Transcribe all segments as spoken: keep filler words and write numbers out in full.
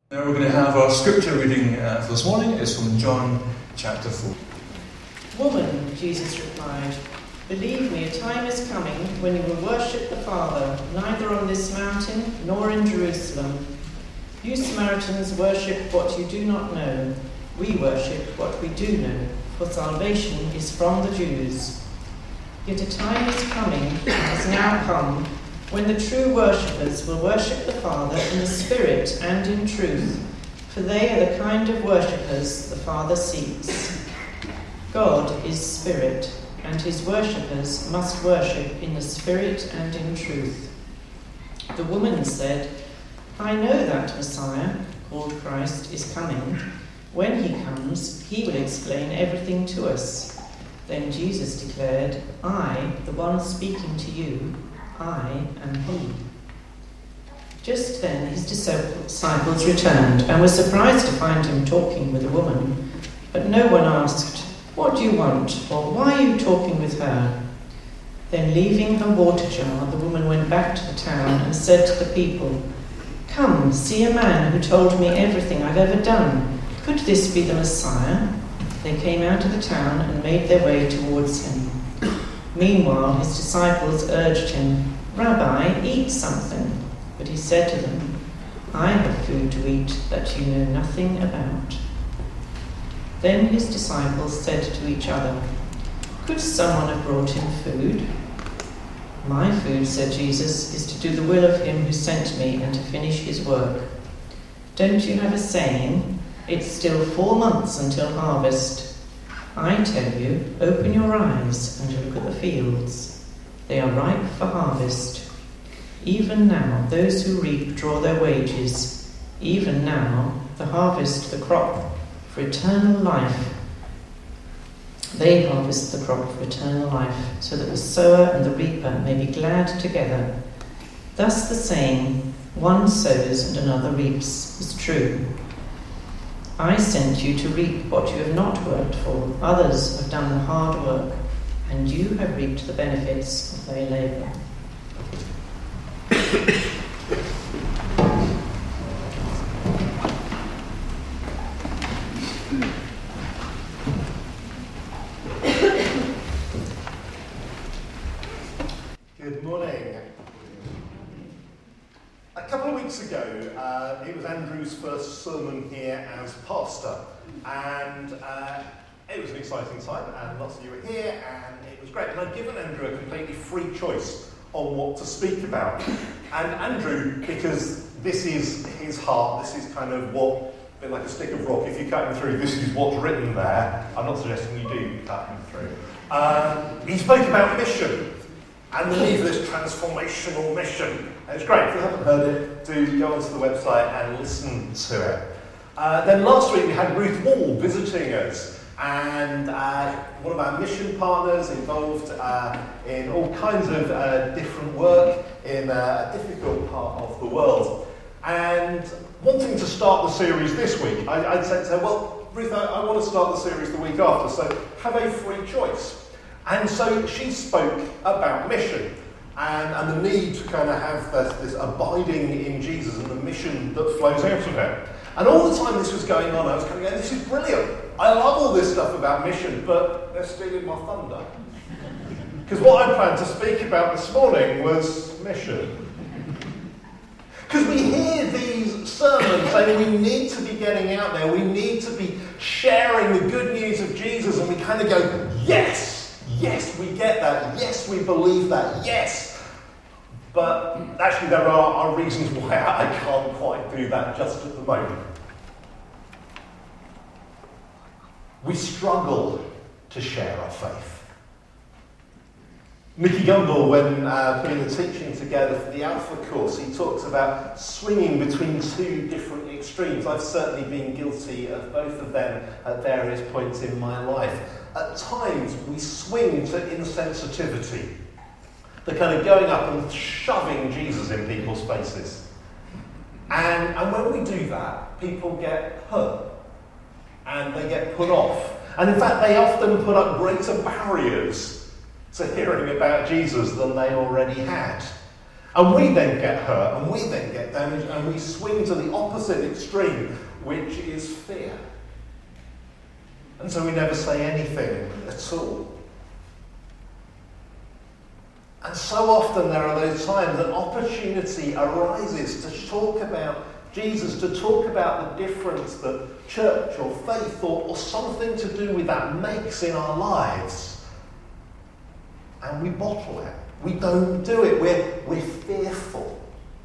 Now we're going to have our scripture reading uh, for this morning. It's from John chapter four. Woman, Jesus replied, believe me, a time is coming when you will worship the Father, neither on this mountain nor in Jerusalem. You Samaritans worship what you do not know. We worship what we do know, for salvation is from the Jews. Yet a time is coming, and has now come, when the true worshippers will worship the Father in the Spirit and in truth, for they are the kind of worshippers the Father seeks. God is Spirit, and his worshippers must worship in the Spirit and in truth. The woman said, I know that Messiah, called Christ, is coming. When he comes, he will explain everything to us. Then Jesus declared, I, the one speaking to you, I am he. Just then his disciples returned and were surprised to find him talking with a woman. But no one asked, what do you want? Or why are you talking with her? Then leaving her water jar, the woman went back to the town and said to the people, Come, see a man who told me everything I've ever done. Could this be the Messiah? They came out of the town and made their way towards him. Meanwhile, his disciples urged him, Rabbi, eat something. But he said to them, I have food to eat that you know nothing about. Then his disciples said to each other, Could someone have brought him food? My food, said Jesus, is to do the will of him who sent me and to finish his work. Don't you have a saying, it's still four months until harvest? I tell you, open your eyes and look at the fields. They are ripe for harvest. Even now, those who reap draw their wages. Even now, the harvest, the crop for eternal life. They harvest the crop for eternal life, so that the sower and the reaper may be glad together. Thus the saying, one sows and another reaps, is true. I sent you to reap what you have not worked for. Others have done the hard work, and you have reaped the benefits of their labour. Good morning. A couple of weeks ago, uh, it was Andrew's first sermon here as pastor, and uh, it was an exciting time, and lots of you were here, and it was great. And I'd given Andrew a completely free choice on what to speak about. And Andrew, because this is his heart, this is kind of what, a bit like a stick of rock, if you cut him through, this is what's written there. I'm not suggesting you do cut him through. Um, he spoke about mission and the need for this transformational mission. And it's great. If you haven't heard it, do go onto the website and listen to it. Uh, then last week we had Ruth Wall visiting us, and uh, one of our mission partners involved uh, in all kinds of uh, different work in uh, a difficult part of the world. And wanting to start the series this week, I, I'd said to her, well, Ruth, I, I want to start the series the week after, so have a free choice. And so she spoke about mission and, and the need to kind of have this, this abiding in Jesus and the mission that flows out of it. And all the time this was going on, I was kind of going, this is brilliant. I love all this stuff about mission, but they're stealing my thunder. Because what I planned to speak about this morning was mission. Because we hear these sermons saying we need to be getting out there, we need to be sharing the good news of Jesus, and we kind of go, yes! Yes, we get that. Yes, we believe that. Yes. But actually there are, are reasons why I can't quite do that just at the moment. We struggle to share our faith. Nicky Gumbel, when uh, putting the teaching together for the Alpha course, he talks about swinging between two different extremes. I've certainly been guilty of both of them at various points in my life. At times, we swing to insensitivity. The kind of going up and shoving Jesus in people's faces. And, and when we do that, people get hurt. And they get put off. And in fact, they often put up greater barriers to hearing about Jesus than they already had. And we then get hurt, and we then get damaged, and we swing to the opposite extreme, which is fear. And so we never say anything at all. And so often there are those times that opportunity arises to talk about Jesus, to talk about the difference that church or faith or, or something to do with that makes in our lives. And we bottle it. We don't do it. We're, we're fearful.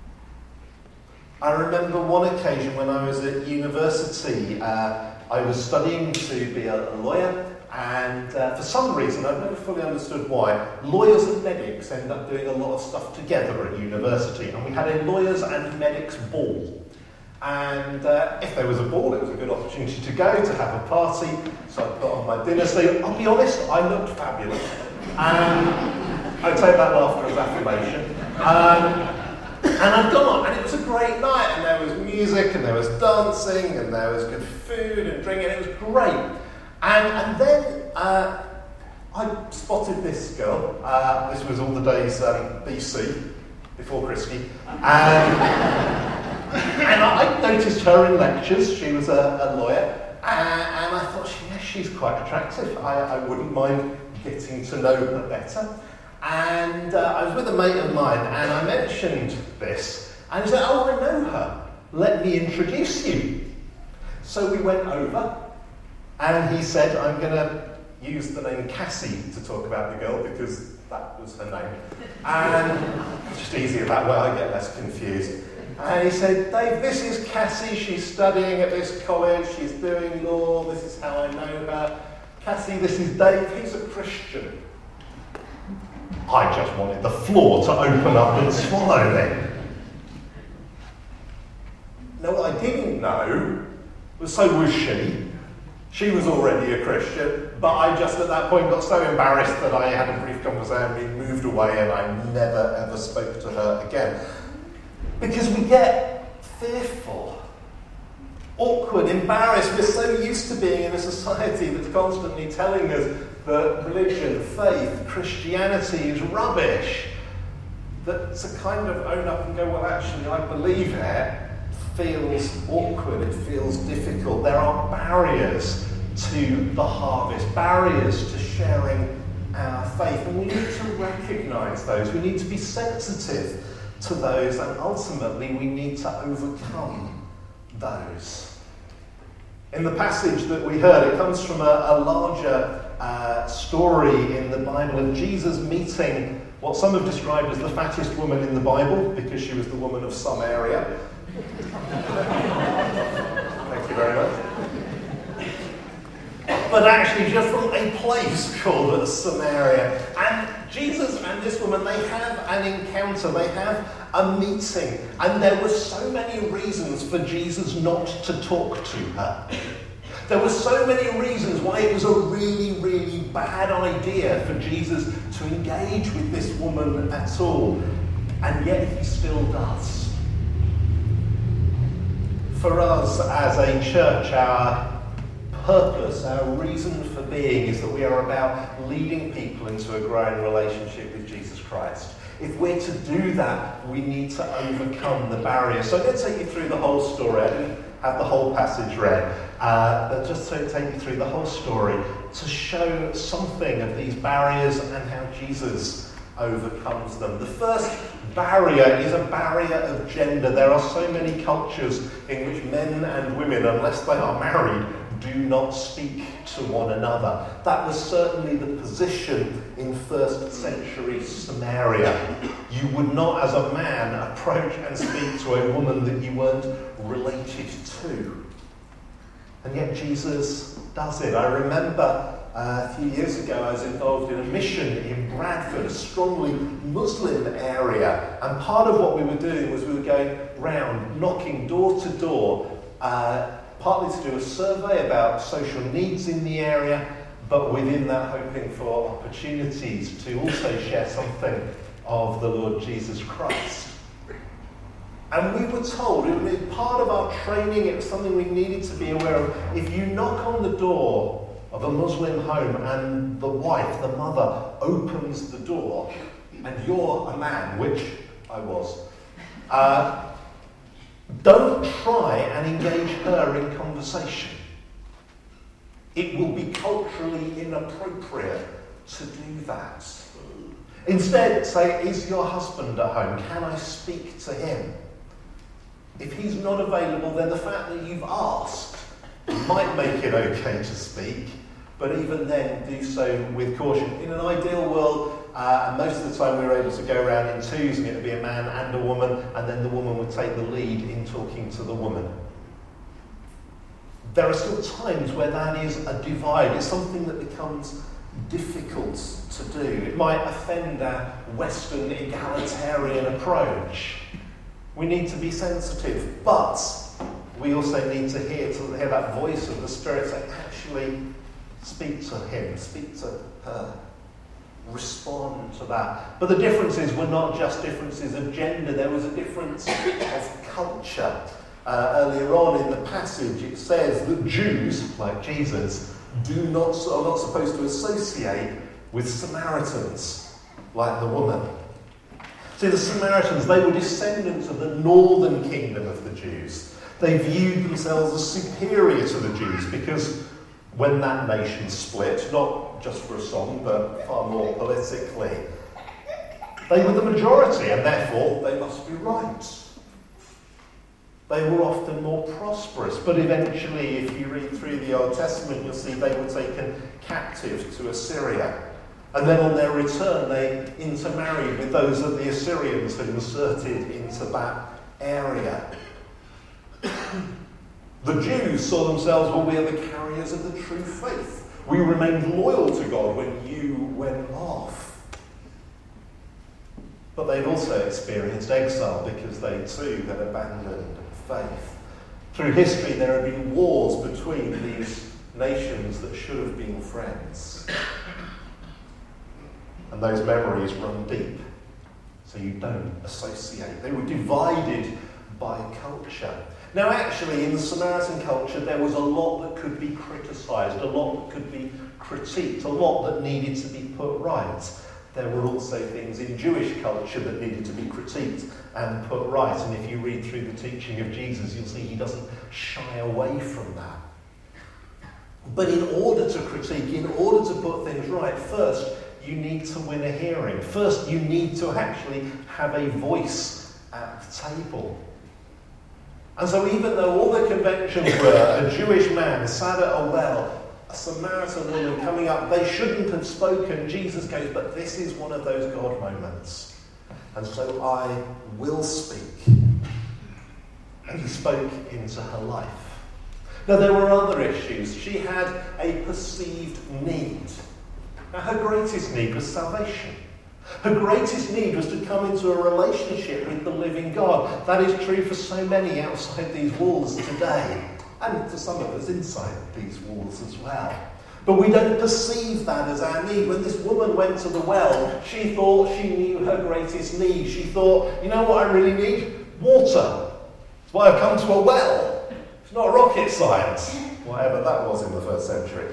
I remember one occasion when I was at university, uh, I was studying to be a, a lawyer. And uh, for some reason, I've never fully understood why, lawyers and medics end up doing a lot of stuff together at university. And we had a lawyers and medics ball. And uh, if there was a ball, it was a good opportunity to go, to have a party. So I put on my dinner suit. I'll be honest, I looked fabulous. And I take that laughter as affirmation. Um, and I'd gone on, and it was a great night. And there was music, and there was dancing, and there was good food and drinking. It was great. And, and then uh, I spotted this girl. Uh, this was all the days um, B C, before Christie. And, and I noticed her in lectures. She was a, a lawyer. And, and I thought, yeah, she's quite attractive. I, I wouldn't mind getting to know her better. And uh, I was with a mate of mine, and I mentioned this. And he said, oh, I know her. Let me introduce you. So we went over. And he said, I'm going to use the name Cassie to talk about the girl because that was her name. And it's just easier that way, I get less confused. And he said, Dave, this is Cassie. She's studying at this college. She's doing law. This is how I know her. Cassie, this is Dave. He's a Christian. I just wanted the floor to open up and swallow them. No, what I didn't know was so was she. She was already a Christian, but I just at that point got so embarrassed that I had a brief conversation, moved away, and I never ever spoke to her again. Because we get fearful, awkward, embarrassed. We're so used to being in a society that's constantly telling us that religion, faith, Christianity is rubbish. That to kind of own up and go, well, actually, I believe it, feels awkward, it feels difficult. There are barriers to the harvest, barriers to sharing our faith, and we need to recognise those. We need to be sensitive to those, and ultimately we need to overcome those. In the passage that we heard, it comes from a, a larger uh, story in the Bible of Jesus meeting what some have described as the fattest woman in the Bible, because she was the woman of some area. Thank you very much. But actually just from a place called Samaria. And Jesus and this woman, they have an encounter, they have a meeting. And there were so many reasons for Jesus not to talk to her. There were so many reasons why it was a really, really bad idea for Jesus to engage with this woman at all. And yet he still does. For us as a church, our purpose, our reason for being is that we are about leading people into a growing relationship with Jesus Christ. If we're to do that, we need to overcome the barriers. So I'm going to take you through the whole story. I didn't have the whole passage read, uh, but just to take you through the whole story to show something of these barriers and how Jesus overcomes them. The first barrier is a barrier of gender. There are so many cultures in which men and women, unless they are married, do not speak to one another. That was certainly the position in first century Samaria. You would not, as a man, approach and speak to a woman that you weren't related to. And yet Jesus does it. I remember Uh, a few years ago, I was involved in a mission in Bradford, a strongly Muslim area. And part of what we were doing was we were going round, knocking door to door, uh, partly to do a survey about social needs in the area, but within that hoping for opportunities to also share something of the Lord Jesus Christ. And we were told, it was part of our training, it was something we needed to be aware of, if you knock on the door of a Muslim home and the wife, the mother, opens the door and you're a man, which I was. Uh, don't try and engage her in conversation. It will be culturally inappropriate to do that. Instead, say, is your husband at home? Can I speak to him? If he's not available, then the fact that you've asked might make it okay to speak, but even then, do so with caution. In an ideal world, uh, most of the time we were able to go around in twos, and it would be a man and a woman, and then the woman would take the lead in talking to the woman. There are still times where that is a divide. It's something that becomes difficult to do. It might offend our Western egalitarian approach. We need to be sensitive, but we also need to hear, to hear that voice of the Spirit say, actually, speak to him, speak to her, respond to that. But the differences were not just differences of gender, there was a difference of culture. Uh, earlier on in the passage, it says that Jews, like Jesus, do not are not supposed to associate with Samaritans, like the woman. See, the Samaritans, they were descendants of the northern kingdom of the Jews. They viewed themselves as superior to the Jews because when that nation split, not just for a song, but far more politically, they were the majority, and therefore they must be right. They were often more prosperous, but eventually, if you read through the Old Testament, you'll see they were taken captive to Assyria. And then on their return, they intermarried with those that the Assyrians had inserted into that area. The Jews saw themselves, well, we are the carriers of the true faith. We remained loyal to God when you went off. But they'd also experienced exile because they too had abandoned faith. Through history, there have been wars between these nations that should have been friends. And those memories run deep, so you don't associate. They were divided by culture. Now, actually, in the Samaritan culture, there was a lot that could be criticised, a lot that could be critiqued, a lot that needed to be put right. There were also things in Jewish culture that needed to be critiqued and put right. And if you read through the teaching of Jesus, you'll see he doesn't shy away from that. But in order to critique, in order to put things right, first, you need to win a hearing. First, you need to actually have a voice at the table. And so even though all the conventions were a Jewish man sat at a well, a Samaritan woman coming up, they shouldn't have spoken, Jesus goes, but this is one of those God moments. And so I will speak. And he spoke into her life. Now there were other issues. She had a perceived need. Now her greatest need was salvation. Her greatest need was to come into a relationship with the living God. That is true for so many outside these walls today, and for some of us inside these walls as well. But we don't perceive that as our need. When this woman went to the well, she thought she knew her greatest need. She thought, you know what I really need? Water. That's why I've come to a well. It's not rocket science, whatever that was in the first century.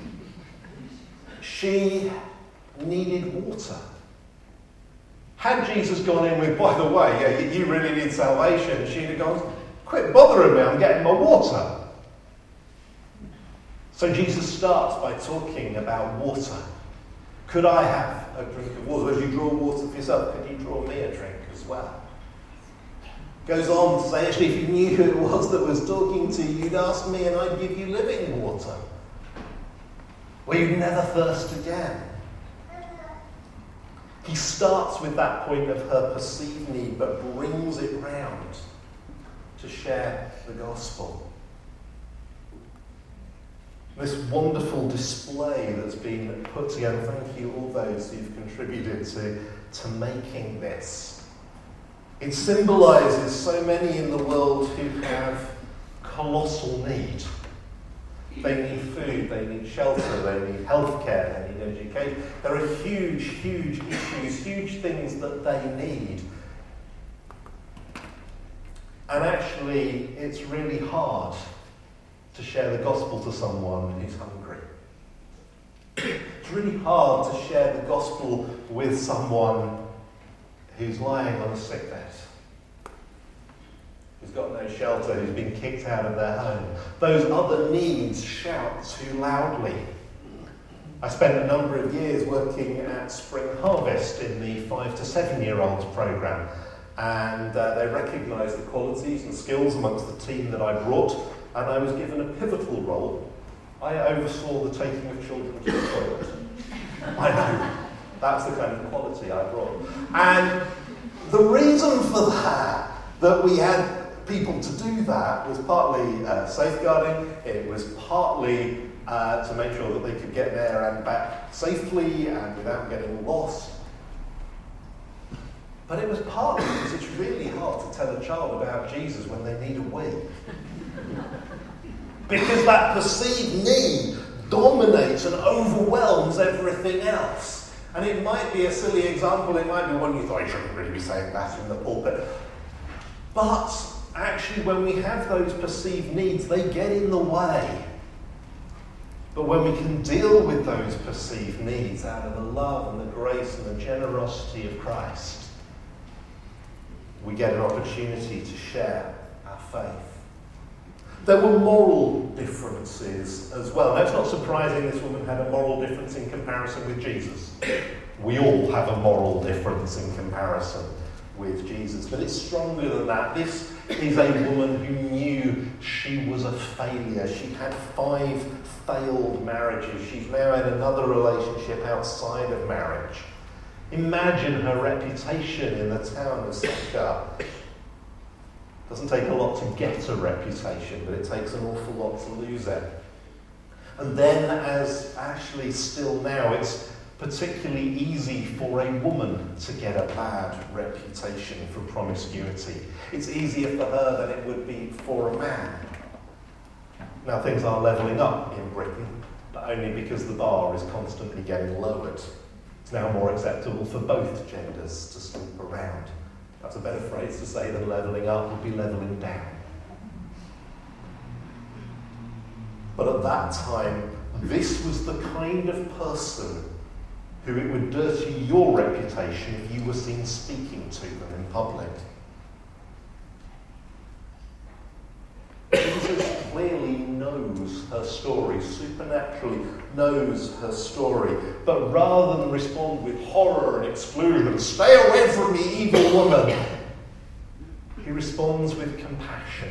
She needed water. Had Jesus gone in with, by the way, yeah, you really need salvation, she'd have gone, quit bothering me, I'm getting my water. So Jesus starts by talking about water. Could I have a drink of water? As you draw water for yourself, could you draw me a drink as well? Goes on to say, actually, if you knew who it was that was talking to you, you'd ask me and I'd give you living water, where you'd never thirst again. He starts with that point of her perceived need, but brings it round to share the gospel. This wonderful display that's been put together, thank you all those who've contributed to, to making this. It symbolises so many in the world who have colossal need. They need food, they need shelter, they need healthcare, they need education. There are huge, huge issues, huge things that they need. And actually, it's really hard to share the gospel to someone who's hungry. It's really hard to share the gospel with someone who's lying on a sick bed, who's got no shelter, who's been kicked out of their home. Those other needs shout too loudly. I spent a number of years working at Spring Harvest in the five to seven year olds programme, and uh, they recognised the qualities and skills amongst the team that I brought, and I was given a pivotal role. I oversaw the taking of children to the toilet. I know, that's the kind of quality I brought. And the reason for that, that we had people to do that, was partly uh, safeguarding, it was partly uh, to make sure that they could get there and back safely and without getting lost. But it was partly because it's really hard to tell a child about Jesus when they need a wee. Because that perceived need dominates and overwhelms everything else. And it might be a silly example, it might be one you thought, I shouldn't really be saying that in the pulpit. But actually, when we have those perceived needs, they get in the way. But when we can deal with those perceived needs out of the love and the grace and the generosity of Christ, we get an opportunity to share our faith. There were moral differences as well. Now, it's not surprising this woman had a moral difference in comparison with Jesus. We all have a moral difference in comparison with Jesus, but it's stronger than that. This is a woman who knew she was a failure. She had five failed marriages. She's now in another relationship outside of marriage. Imagine her reputation in the town of Sychar. Doesn't take a lot to get a reputation, but it takes an awful lot to lose it. And then, as actually still now, it's particularly easy for a woman to get a bad reputation for promiscuity. It's easier for her than it would be for a man. Now, things are levelling up in Britain, but only because the bar is constantly getting lowered. It's now more acceptable for both genders to sleep around. That's a better phrase to say than levelling up would be levelling down. But at that time, this was the kind of person who it would dirty your reputation if you were seen speaking to them in public. Jesus clearly knows her story, supernaturally knows her story, but rather than respond with horror and exclusion, stay away from me, evil woman, he responds with compassion.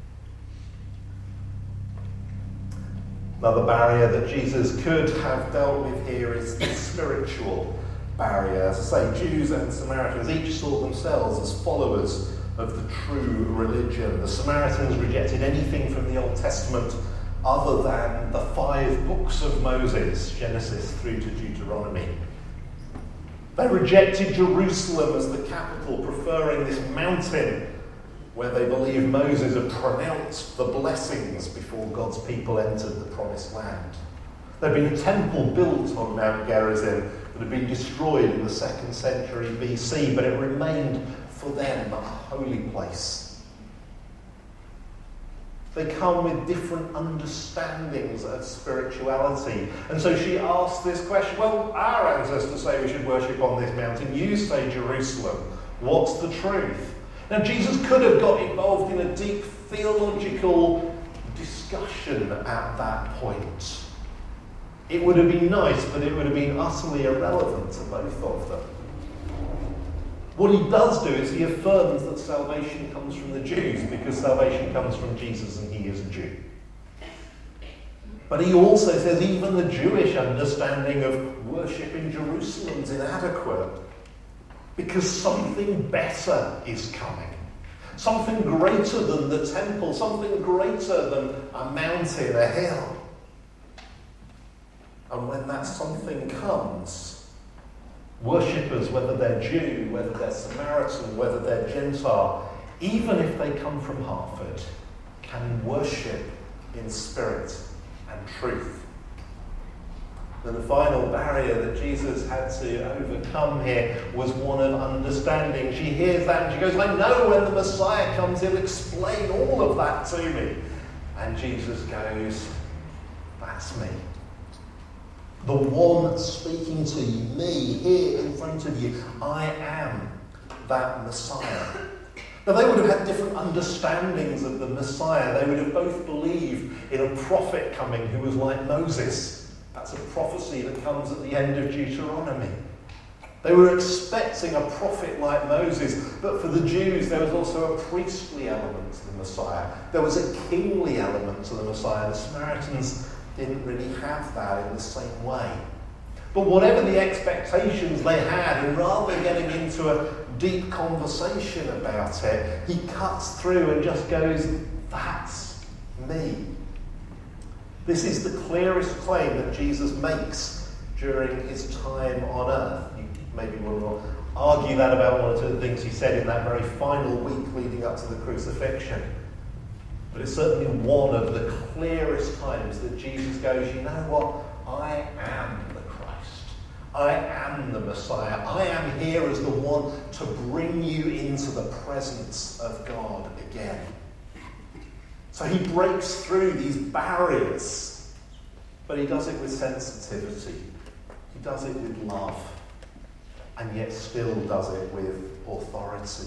Now, the barrier that Jesus could have dealt with here is the spiritual barrier. As I say, Jews and Samaritans each saw themselves as followers of the true religion. The Samaritans rejected anything from the Old Testament other than the five books of Moses, Genesis through to Deuteronomy. They rejected Jerusalem as the capital, preferring this mountain where they believe Moses had pronounced the blessings before God's people entered the promised land. There had been a temple built on Mount Gerizim that had been destroyed in the second century B C, but it remained for them a holy place. They come with different understandings of spirituality. And so she asked this question, well, our ancestors say we should worship on this mountain. You say Jerusalem. What's the truth? Now, Jesus could have got involved in a deep theological discussion at that point. It would have been nice, but it would have been utterly irrelevant to both of them. What he does do is he affirms that salvation comes from the Jews, because salvation comes from Jesus and he is a Jew. But he also says even the Jewish understanding of worship in Jerusalem is inadequate, because something better is coming. Something greater than the temple, something greater than a mountain, a hill. And when that something comes, worshippers, whether they're Jew, whether they're Samaritan, whether they're Gentile, even if they come from Hartford, can worship in spirit and truth. And the final barrier that Jesus had to overcome here was one of understanding. She hears that and she goes, I know when the Messiah comes, he'll explain all of that to me. And Jesus goes, that's me. The one speaking to you, me, here in front of you, I am that Messiah. Now, they would have had different understandings of the Messiah. They would have both believed in a prophet coming who was like Moses. That's a prophecy that comes at the end of Deuteronomy. They were expecting a prophet like Moses, but for the Jews there was also a priestly element to the Messiah. There was a kingly element to the Messiah. The Samaritans didn't really have that in the same way. But whatever the expectations they had, and rather than getting into a deep conversation about it, he cuts through and just goes, that's me. This is the clearest claim that Jesus makes during his time on earth. You maybe will argue that about one or two of the things he said in that very final week leading up to the crucifixion. But it's certainly one of the clearest times that Jesus goes, you know what? I am the Christ. I am the Messiah. I am here as the one to bring you into the presence of God again. So he breaks through these barriers, but he does it with sensitivity. He does it with love, and yet still does it with authority.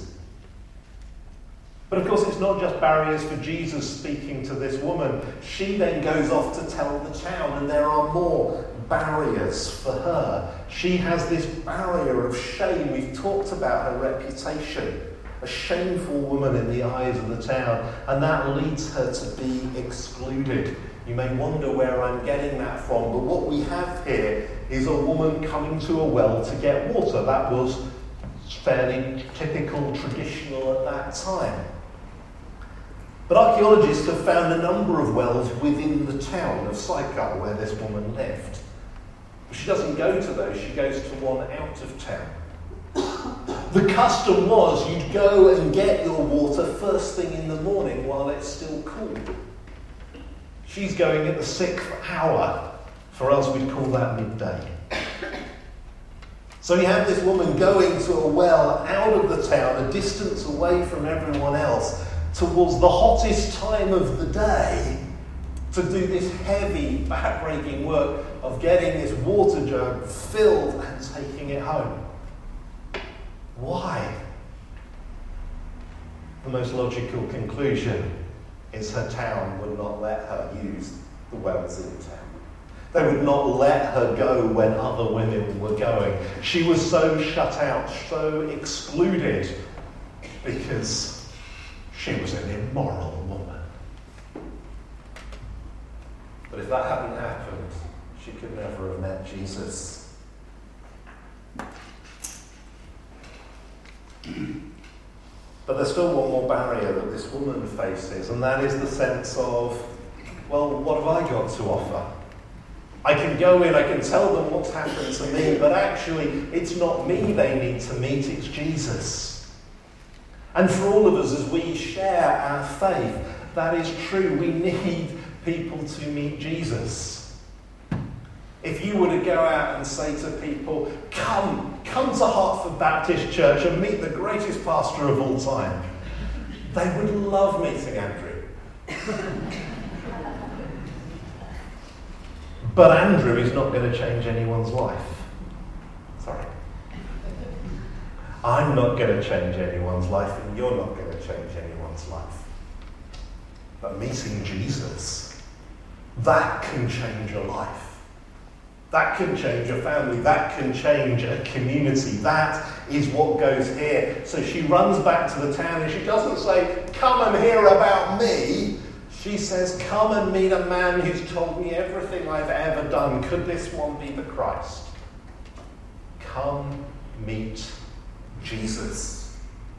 But of course, it's not just barriers for Jesus speaking to this woman. She then goes off to tell the town, and there are more barriers for her. She has this barrier of shame. We've talked about her reputation. A shameful woman in the eyes of the town, and that leads her to be excluded. You may wonder where I'm getting that from, but what we have here is a woman coming to a well to get water. That was fairly typical, traditional at that time. But archaeologists have found a number of wells within the town of Sychar where this woman lived. But she doesn't go to those, she goes to one out of town. The custom was you'd go and get your water first thing in the morning while it's still cool. She's going at the sixth hour. For us, we'd call that midday. So you have this woman going to a well out of the town, a distance away from everyone else, towards the hottest time of the day, to do this heavy, back-breaking work of getting this water jug filled and taking it home. Why? The most logical conclusion is her town would not let her use the wells in town. They would not let her go when other women were going. She was so shut out, so excluded, because she was an immoral woman. But if that hadn't happened, she could never have met Jesus. But there's still one more barrier that this woman faces, and that is the sense of, well, what have I got to offer? I can go in, I can tell them what's happened to me, but actually it's not me they need to meet, it's Jesus. And for all of us, as we share our faith, that is true. We need people to meet Jesus. If you were to go out and say to people, come, come to Hertford Baptist Church and meet the greatest pastor of all time, they would love meeting Andrew. But Andrew is not going to change anyone's life. Sorry. I'm not going to change anyone's life, and you're not going to change anyone's life. But meeting Jesus, that can change a life. That can change a family. That can change a community. That is what goes here. So she runs back to the town and she doesn't say, come and hear about me. She says, come and meet a man who's told me everything I've ever done. Could this one be the Christ? Come meet Jesus.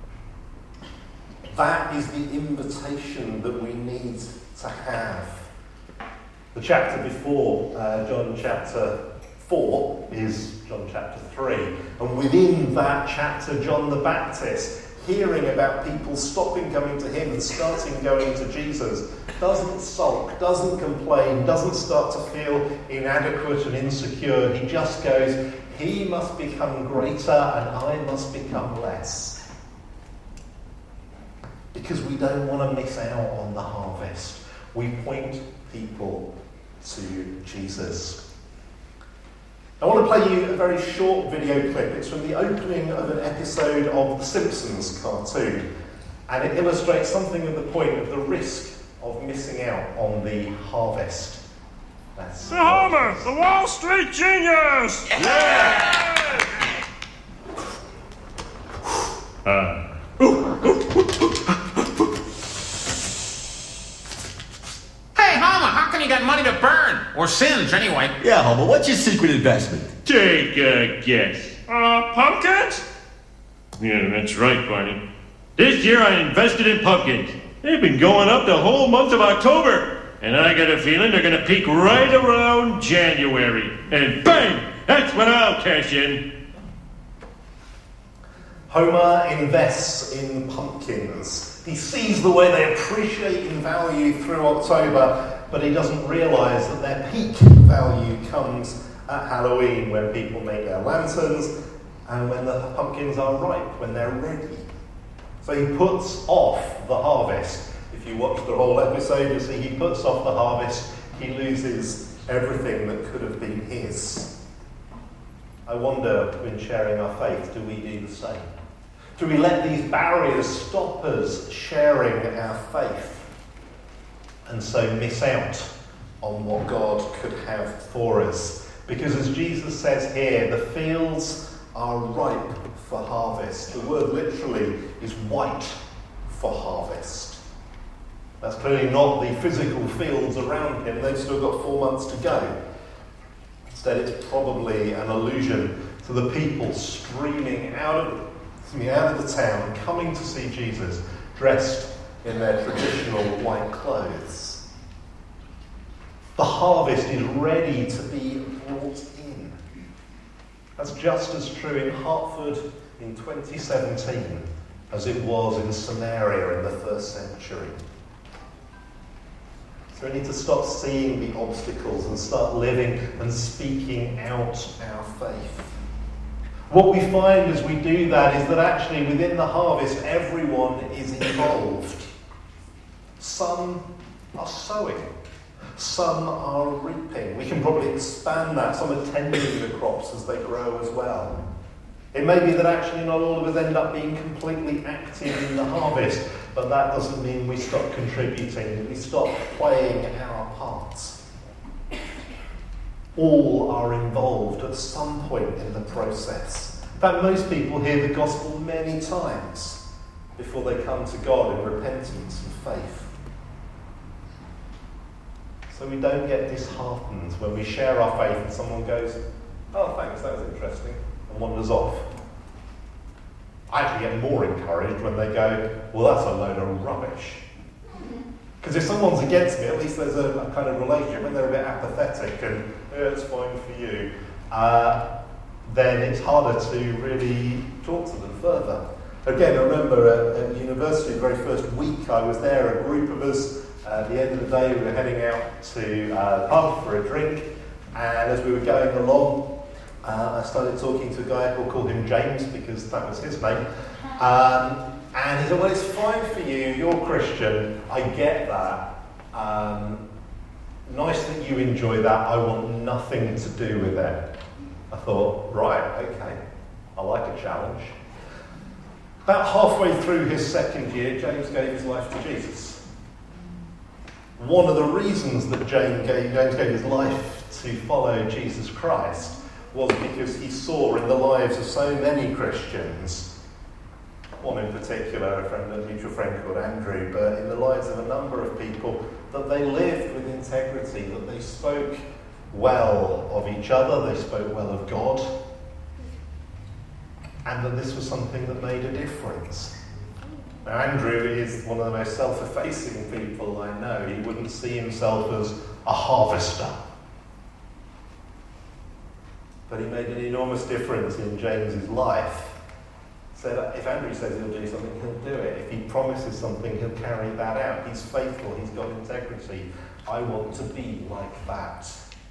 That is the invitation that we need to have. The chapter before, uh, John chapter four, is John chapter three. And within that chapter, John the Baptist, hearing about people stopping coming to him and starting going to Jesus, doesn't sulk, doesn't complain, doesn't start to feel inadequate and insecure. He just goes, he must become greater and I must become less. Because we don't want to miss out on the harvest. We point people to Jesus. I want to play you a very short video clip. It's from the opening of an episode of The Simpsons cartoon, and it illustrates something of the point of the risk of missing out on the harvest. That's the Homer, the Wall Street genius! Yeah! uh. Hey, Homer, how come you got money to burn? Or singe, anyway? Yeah, Homer, what's your secret investment? Take a guess. Uh, pumpkins? Yeah, that's right, Barney. This year I invested in pumpkins. They've been going up the whole month of October. And I got a feeling they're going to peak right around January. And bang! That's when I'll cash in. Homer invests in pumpkins. He sees the way they appreciate in value through October, but he doesn't realise that their peak value comes at Halloween, when people make their lanterns and when the pumpkins are ripe, when they're ready. So he puts off the harvest. If you watch the whole episode, you see he puts off the harvest. He loses everything that could have been his. I wonder, when sharing our faith, do we do the same? Do we let these barriers stop us sharing our faith and so miss out on what God could have for us? Because as Jesus says here, the fields are ripe for harvest. The word literally is white for harvest. That's clearly not the physical fields around him. They've still got four months to go. Instead, it's probably an allusion to the people streaming out of out of the town, coming to see Jesus, dressed in their traditional white clothes. The harvest is ready to be brought in. That's just as true in Hartford in twenty seventeen as it was in Samaria in the first century. So we need to stop seeing the obstacles and start living and speaking out our faith. What we find as we do that is that actually within the harvest everyone is involved. Some are sowing, some are reaping. We can probably expand that. Some are tending the crops as they grow as well. It may be that actually not all of us end up being completely active in the harvest, but that doesn't mean we stop contributing, we stop playing our parts. All are involved at some point in the process. In fact, most people hear the gospel many times before they come to God in repentance and faith. So we don't get disheartened when we share our faith and someone goes, "Oh, thanks, that was interesting," and wanders off. I actually get more encouraged when they go, "Well, that's a load of rubbish." Because if someone's against me, at least there's a, a kind of relationship. When they're a bit apathetic and, "Yeah, it's fine for you," uh, then it's harder to really talk to them further. Again, I remember at, at university, the very first week I was there, a group of us, uh, at the end of the day, we were heading out to uh, the pub for a drink, and as we were going along, uh, I started talking to a guy, we'll call him James because that was his name. Um, And he said, "Well, it's fine for you, you're Christian, I get that. Um, nice that you enjoy that, I want nothing to do with it." I thought, right, okay, I like a challenge. About halfway through his second year, James gave his life to Jesus. One of the reasons that James gave, James gave his life to follow Jesus Christ was because he saw in the lives of so many Christians, one in particular, a friend, a mutual friend called Andrew, but in the lives of a number of people, that they lived with integrity, that they spoke well of each other, they spoke well of God, and that this was something that made a difference. Now, Andrew is one of the most self-effacing people I know. He wouldn't see himself as a harvester. But he made an enormous difference in James's life. So that if Andrew says he'll do something, he'll do it. If he promises something, he'll carry that out. He's faithful, he's got integrity. I want to be like that.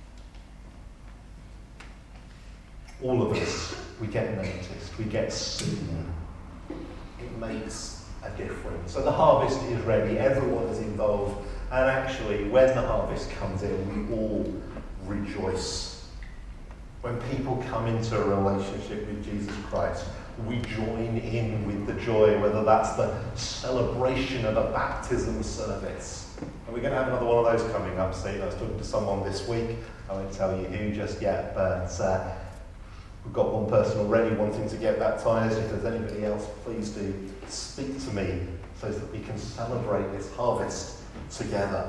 All of us, we get noticed, we get seen. It makes a difference. So the harvest is ready, everyone is involved, and actually when the harvest comes in, we all rejoice. When people come into a relationship with Jesus Christ, we join in with the joy, whether that's the celebration of a baptism service. And we're going to have another one of those coming up soon. I was talking to someone this week. I won't tell you who just yet, but uh, we've got one person already wanting to get baptised. If there's anybody else, please do speak to me so that we can celebrate this harvest together.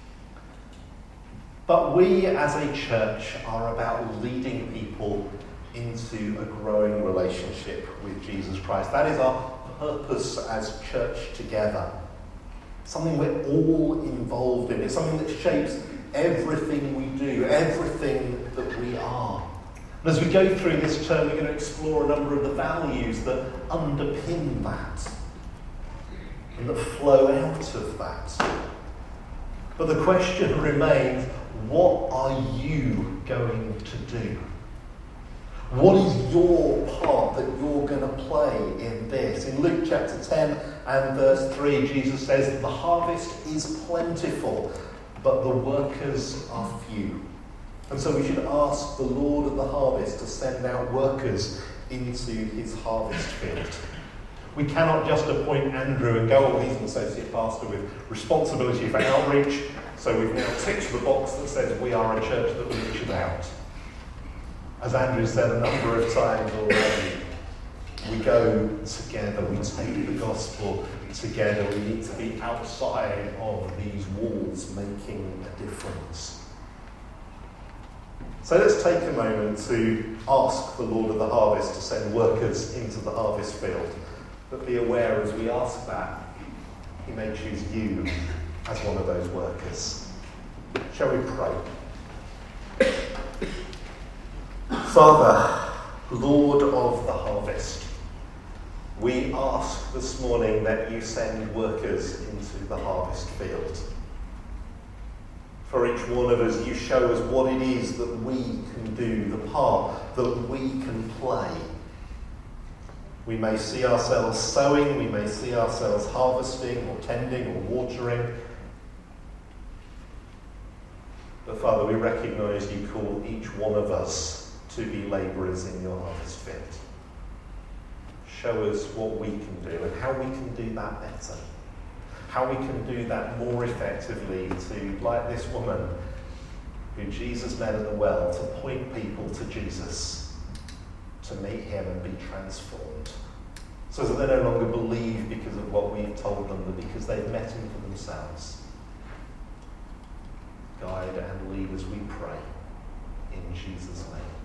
But we as a church are about leading people into a growing relationship with Jesus Christ. That is our purpose as church together. Something we're all involved in. It's something that shapes everything we do, everything that we are. And as we go through this term, we're going to explore a number of the values that underpin that and that flow out of that. But the question remains, what are you going to do? What is your part that you're going to play in this? In Luke chapter ten and verse three, Jesus says, the harvest is plentiful, but the workers are few. And so we should ask the Lord of the harvest to send out workers into his harvest field. We cannot just appoint Andrew and go, oh, he's an associate pastor with responsibility for outreach. So we've now ticked the box that says we are a church that reaches out. As Andrew said a number of times already, we go together, we take the gospel together. We need to be outside of these walls making a difference. So let's take a moment to ask the Lord of the harvest to send workers into the harvest field. But be aware as we ask that, he may choose you as one of those workers. Shall we pray? Father, Lord of the harvest, we ask this morning that you send workers into the harvest field. For each one of us, you show us what it is that we can do, the part that we can play. We may see ourselves sowing, we may see ourselves harvesting or tending or watering. But Father, we recognise you call each one of us to be labourers in your harvest field. Show us what we can do and how we can do that better. How we can do that more effectively to, like this woman who Jesus met at the well, to point people to Jesus, to meet him and be transformed. So that they no longer believe because of what we've told them, but because they've met him for themselves. Guide and lead as we pray. In Jesus' name.